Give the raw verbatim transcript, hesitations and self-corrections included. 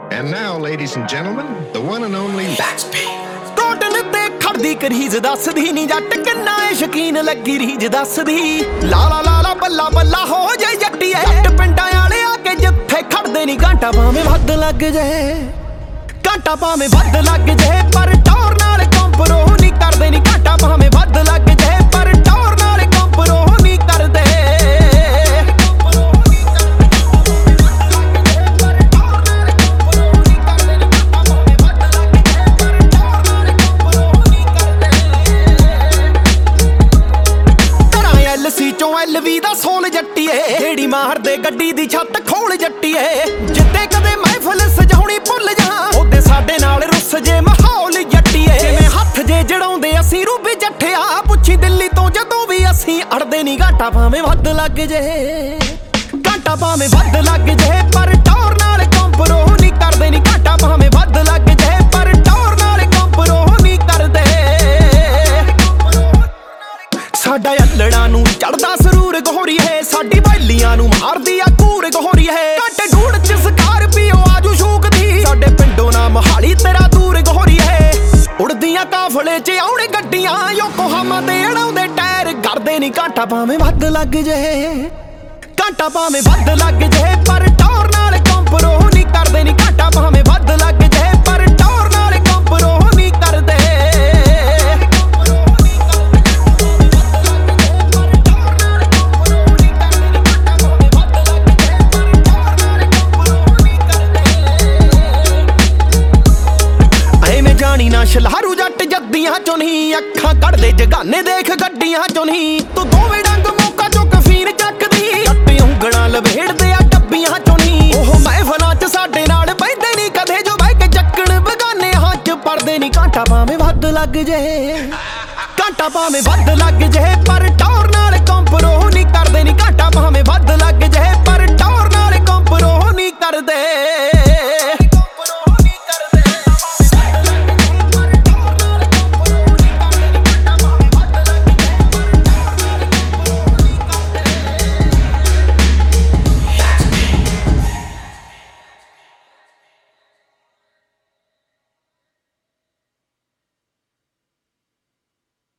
And now, ladies and gentlemen, the one and only Max P. Cotton ਤੇ ਖੜਦੀ crease ਦੱਸਦੀ ਨੀ ਜੱਟ ਕਿੰਨਾ ਏ ਸ਼ਕੀਨ ਲੱਗੀ ਰੀਜ ਦੱਸਦੀ ਲਾਲਾ ਲਾਲਾ ਬੱਲਾ ਬੱਲਾ ਹੋ ਜੇ ਜੱਟੀਏ ਜੱਟ ਪਿੰਡਾਂ ਵਾਲੇ ਆ ਕੇ ਜਿੱਥੇ ਖੜਦੇ ਨੀ ਘੰਟਾ ਭਾਵੇਂ ਵੱਧ ਲੱਗ ਜੇ ਘੰਟਾ ਭਾਵੇਂ ਵੱਧ ਲੱਗ ਜੇ ਪਰ ਟੌਰ ਨਾਲ ਕੰਪਰੋ ਨਹੀਂ ਕਰਦੇ ਨੀ ਘੰਟਾ ਭਾਵੇਂ ਵੱਧ ਲੱਗ ਜੇ ਪਰ ਟੌਰ ਨਾਲ ਕੰਪਰੋ ਨਹੀਂ ਕਰਦੇ ਸੀ ਚੋਂ ਐਲਵੀ ਦਾ ਸੋਲ ਜੱਟੀਏ ਜਿਹੜੀ ਮਾਰਦੇ ਗੱਡੀ ਦੀ ਛੱਤ ਖੋਲ ਜੱਟੀਏ ਜਿੱਤੇ ਕਦੇ ਮਹਿਫਲ ਸਜਾਉਣੀ ਭੁੱਲ ਜਾ ਉਹਦੇ ਸਾਡੇ ਨਾਲ ਰੁੱਸ ਜੇ ਮਾਹੌਲ ਜੱਟੀਏ ਜਿਵੇਂ ਹੱਥ ਜੇ ਜੜਾਉਂਦੇ ਅਸੀਂ ਰੂਬੀ ਜੱਠਿਆ ਪੁੱਛੀ ਦਿੱਲੀ ਤੋਂ ਜਦੋਂ ਵੀ ਅਸੀਂ ਅੜਦੇ ਨਹੀਂ ਘਾਟਾ ਭਾਵੇਂ ਵੱਧ ਲੱਗ ਜੇ ਘਾਟਾ ਭਾਵੇਂ ਵੱਧ ਲੱਗ ਜੇ ਪਰ ਟੌਰ ਨਾਲ ਕੰਪਰੋ ਨਹੀਂ ਕਰਦੇ ਨਹੀਂ ਘਾਟਾ ਭਾਵੇਂ ਵੱਧ ਲੱਗ ਜੇ ਪਰ ਟੌਰ ਨਾਲ ਕੰਪਰੋ ਨਹੀਂ ਕਰਦੇ ਸਾਡਾ ਅੱਲੜਾਂ ਨੂੰ ਚੜਦਾ ਸਰੂਰ ਗੋਰੀ ਹੈ ਸਾਡੀ ਬੈਲੀਆਂ ਨੂੰ ਮਾਰਦੀ ਆ ਕੂਰ ਗੋਰੀ ਹੈ ਘੱਟ ਢੂੜ ਚ ਸਕਾਰਪੀਓ ਆਜੂ ਸ਼ੂਕਦੀ ਸਾਡੇ ਪਿੰਡੋਂ ਨਾ ਮਹਾਲੀ ਤੇਰਾ ਦੂਰ ਗੋਰੀ ਹੈ ਉੜਦੀਆਂ ਕਾਫਲੇ ਚ ਆਉਣੇ ਗੱਡੀਆਂ ਯੋਕੋਹਾਮਾ ਤੇ ਅੜਾਉਂਦੇ ਟਾਇਰ ਕਰਦੇ ਨਹੀਂ ਘਾਟਾ ਭਾਵੇਂ ਵੱਧ ਲੱਗ ਜੇ ਘਾਟਾ ਭਾਵੇਂ ਵੱਧ ਲੱਗ ਜੇ ਪਰ ਟੌਰ ਨਾਲ ਕੰਪਰੋ ਨਹੀਂ ਕਰਦੇ ਨਹੀਂ ਘਾਟਾ ਭਾਵੇਂ ਵੱਧ ਲੱਗ ਜੇ ਪਰ ਟੌਰ ਨਾਲ ਕੰਪਰੋ ਨਹੀਂ ਕਰਦੇ ਜਾਣੀ ਨਾ ਸ਼ਲਹਾਰੂ ਜੱਟ ਜੱਦੀਆਂ ਚੋਂ ਨਹੀਂ ਅੱਖਾਂ ਕੱਢਦੇ ਜਗਾਨੇ ਦੇਖ ਗੱਡੀਆਂ ਚੋਂ ਨਹੀਂ ਤੂੰ ਦੋਵੇਂ ਡੰਗ ਮੌਕਾ ਚੋਂ ਕਫੀਨ ਚੱਕਦੀ ਜੱਟ ਉਂਗਲਾਂ ਲਵੇੜਦੇ ਆ ਡੱਬੀਆਂ ਚੋਂ ਨਹੀਂ ਉਹ ਮਹਿਫਲਾਂ ਚ ਸਾਡੇ ਨਾਲ ਬੈਠਦੇ ਨਹੀਂ ਕਦੇ ਜੋ ਬਹਿ ਕੇ ਚੱਕਣ ਬਗਾਨੇ ਹੱਥ ਪੜਦੇ ਨਹੀਂ ਘਾਟਾ ਭਾਵੇਂ ਵੱਧ ਲੱਗ ਜੇ ਘਾਟਾ ਭਾਵੇਂ ਵੱਧ ਲੱਗ ਜੇ ਪਰ ਟੌਰ ਨਾਲ ਕੰਪਰੋ ਨਹੀਂ ਕਰਦੇ ਨਹੀਂ ਘਾਟਾ